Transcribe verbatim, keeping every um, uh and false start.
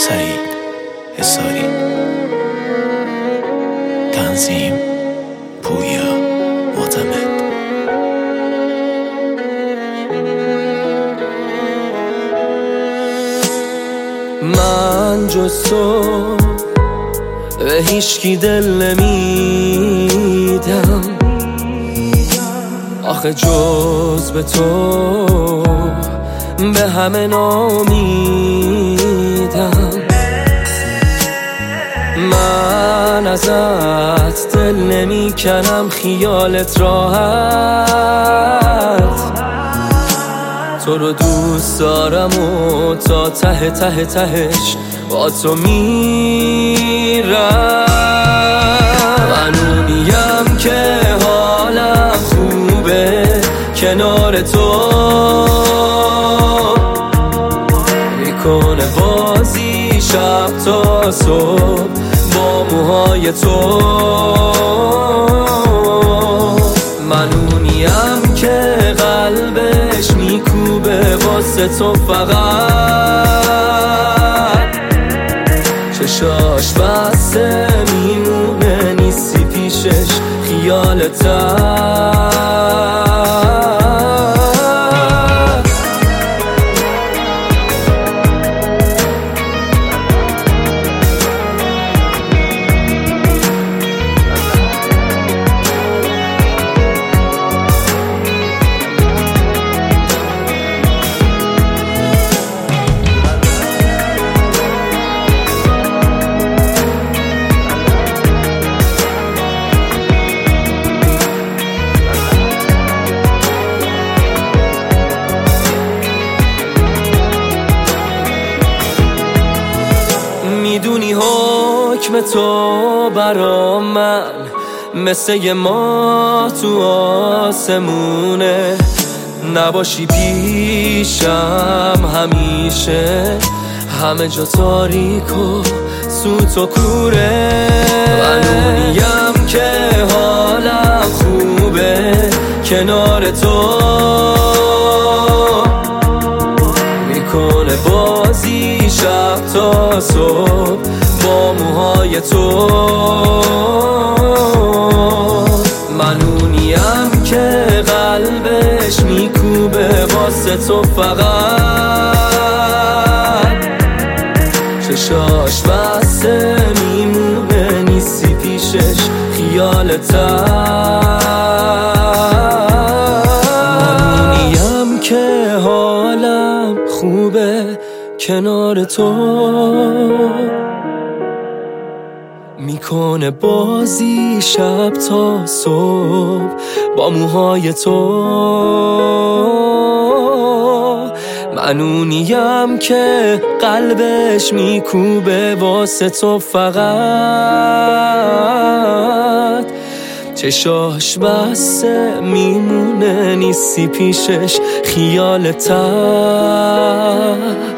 سعید حصاری. تنظیم پویا معتمد. من جز تو به هیچکی دل نمیدم، آخه جز به تو به همه نامیدم. من ازت دل نمی کنم، خیالت راحت، تو رو دوست دارم و تا ته ته تهش با تو میرم. من اونیم که حالم خوبه کنار تو، میکنه بازی شب تا صبح با موهای تو. من اونیم که قلبش میکوبه واسه تو فقط، چشاش بسته میمونه نیستی پیشش خیالت. میدونی حکم تو برا من مثل یه ماه تو آسمونه، نباشی پیشم همیشه همه جا تاریک و سوت و کوره. من اونیم که حالم خوبه کنار تو، میکنه بازی شب تا صبح با موهای تو. من اونیم که قلبش میکوبه واسه تو فقط، چشاش بسته میمونه نیستی پیشش خیالت. من اونیم که حالم خوبه کنار تو، میکنه بازی شب تا صبح با موهای تو. من اونیم که قلبش میکوبه واسه تو فقط، چشاش بسته میمونه نیستی پیشش خیالت.